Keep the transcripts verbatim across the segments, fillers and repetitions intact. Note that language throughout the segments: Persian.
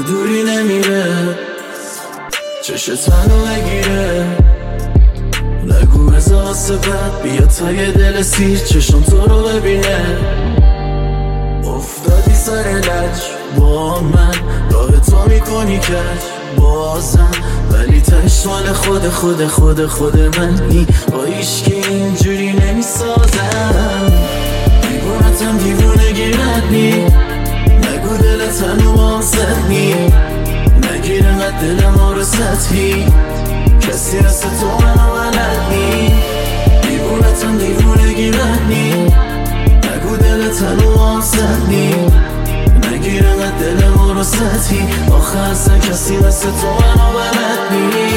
دوری نمیره، چشت منو بگیره. نگو بزا واسه بد بیا تای دل سیر چشم تو رو ببینه. افتادی سر لج با من، راه تو میکنی کج بازم، ولی تش مال خود خود خود خود منی. با ایشکی اینجوری نمیسازم، دیوونتم دیوونگی ندنی. نگو دلت هنو مازدنی، نگیر انقدر دل ما رو سطحی. کسی هست تو منو بلدنی، دیوونتم دیوونگی ندنی. نگو دلت هنو مازدنی، نگیر انقدر دل ما رو سطحی. آخه اصلا کسی هست تو منو بلدنی.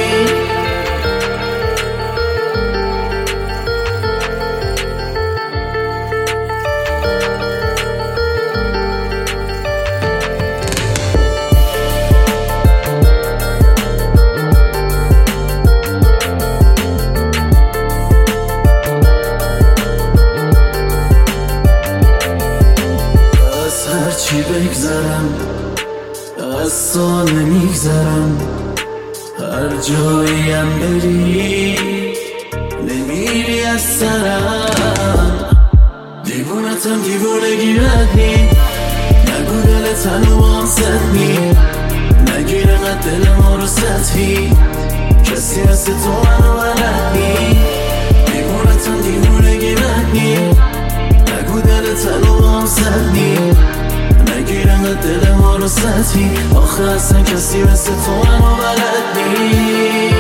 هرچی بگذرم از تو نمیگذرم، هر جاییم بری نمیری از سرم. دیوونتم دیوونگی ردنی، نگو دلت هنو مازدنی. نگیر انقدر دل ما رو سطحی، کسی هست تو منو بلدنی. دیوونتم دیوونگی ردنی، نگو دلت هنو مازدنی. نگیر انقدر دل ما رو سطحی. آخه اصلا کسی مثل تو منو بلدنی.